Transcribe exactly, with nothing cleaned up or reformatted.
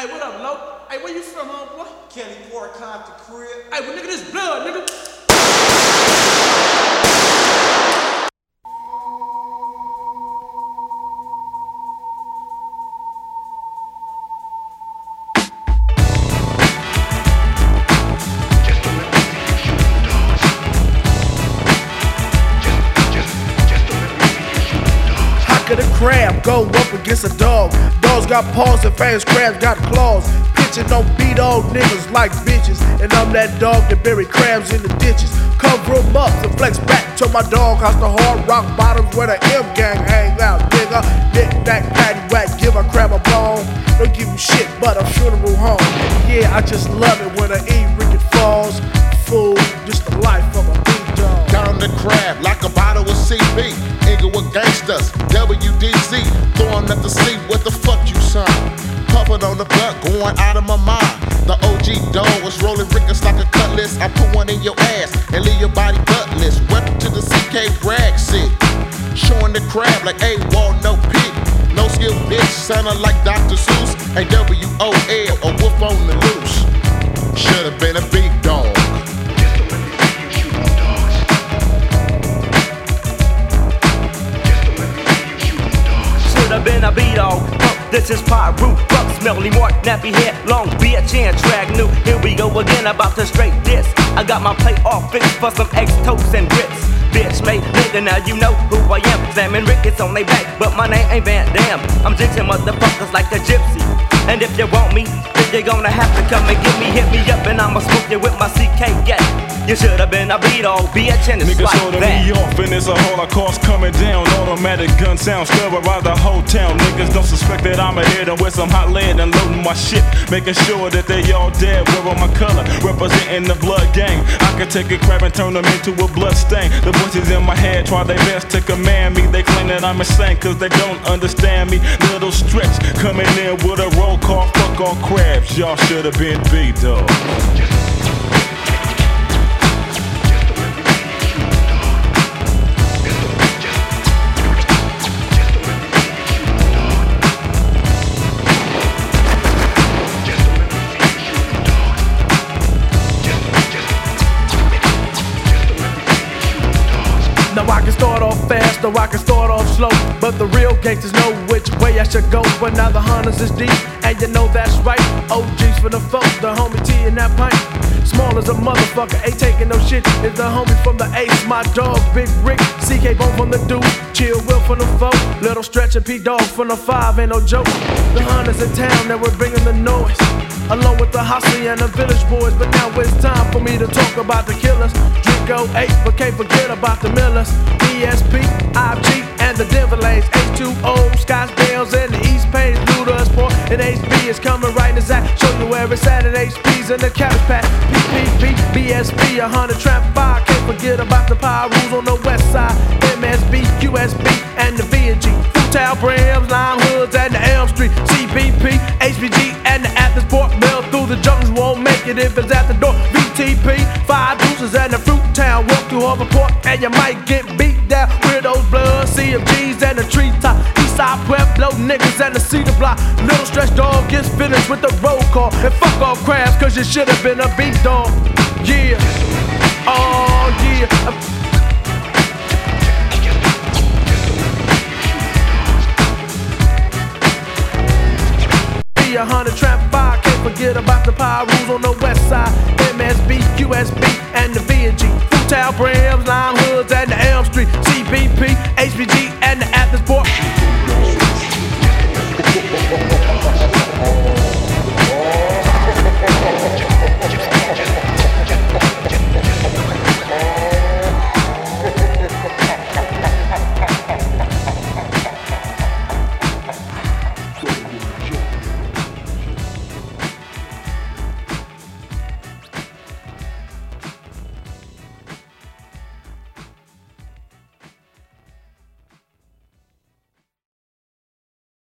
Hey, what up, Lo? Hey, where you from, homeboy? Kelly Port, Compton crib. Hey, well, nigga, this blood, nigga. The crab go up against a dog. Dogs got paws and fangs, crabs got claws. Pitching don't beat old niggas like bitches. And I'm that dog that bury crabs in the ditches. Cover 'em up and flex back to my dog house, the hard rock bottoms where the M gang hang out, nigga. Knick knack, patty whack, give a crab a bone. Don't give him shit but a funeral home. Yeah, I just love it when I eat Ricky Falls. Fool, just the life of a big dog. Down the crab like a bottle of C B. Inglewood gangsters, W D Z. Throwing up the sea, what the fuck you son? Puffin' on the blunt, going out of my mind. The O G dog was rolling rickets like a cutlass. I put one in your ass and leave your body gutless. Welcome to the C K rag city. Showing the crab like A wall, no pit. No skill bitch, sounding like Doctor Seuss. A W O L, a wolf on the loose. Should've been a big dog. Should've been a B-dog. This is Pyru, Buck, Smelly Mark, nappy head, long bitch, and drag new. Here we go again about the straight diss. I got my plate all fixed for some eggs, toast, and grits. Bitch made nigga, now you know who I am. Sam and Rick, it's on they back, but my name ain't Van Dam. I'm jinxing motherfuckers like a gypsy. And if you want me, then you're gonna have to come and get me. Hit me up and I'ma smoke you with my C K, yeah. You should've been a B-dog, bitch, and it's niggas like holding that. me off and it's a holocaust coming down. Automatic gun sounds terrorize the whole town. Niggas don't suspect that I'ma hit them with some hot lead and loading my shit, making sure that they all dead. Wearing my color, representing the blood gang. I could take a crab and turn them into a blood stain. The voices in my head try their best to command me. They claim that I'm insane cause they don't understand me. Little stretch coming in with a roll call, fuck all crabs. Y'all should've been B-dog. Now I can start off fast or I can start off slow, but the real gangsters know which way I should go. But now the hunters is deep, and you know that's right. O Gs for the folks, the homie T in that pint. Small as a motherfucker, ain't taking no shit. Is the homie from the Ace, my dog, Big Rick. C K Bone from the Dude, Chill Will from the Foe. Little Stretch and P Dog from the Five, ain't no joke. The hunters in town that we're bringing the noise, along with the Hossy and the Village Boys. But now it's time for me to talk about the killers. Go eight, but can't forget about the Millers, E S P, I G, and the Denver Lanes, H two O, Scottsdales, and the East Page, Blue to Sport, and H B is coming right in the sack. Show you where it's at, and H P's in the Cabbage Patch, P P P, B S B, a hundred trap five, can't forget about the Power Rules on the west side, M S B, U S B, and the V and G, Fruital, Brams, Lime Hoods, and the Elm Street, C B P, H B G, and the Atlas Port Mill through the jungles won't make it if it's at the door, V T P, Five Deuces, and the Fruit Town, walk through Overport and you might get beat down. Weirdos, blood, C M Gs and the treetop. Eastside Pueblo niggas and the cedar block. Little Stretch dog gets finished with the roll call. And fuck off crabs cause you should have been a beat dog. Yeah, oh yeah. Be a hundred trap five, can't forget about the Power Rules on the west side. M S B, U S B, and the V and G. Fruital, Brams, Lime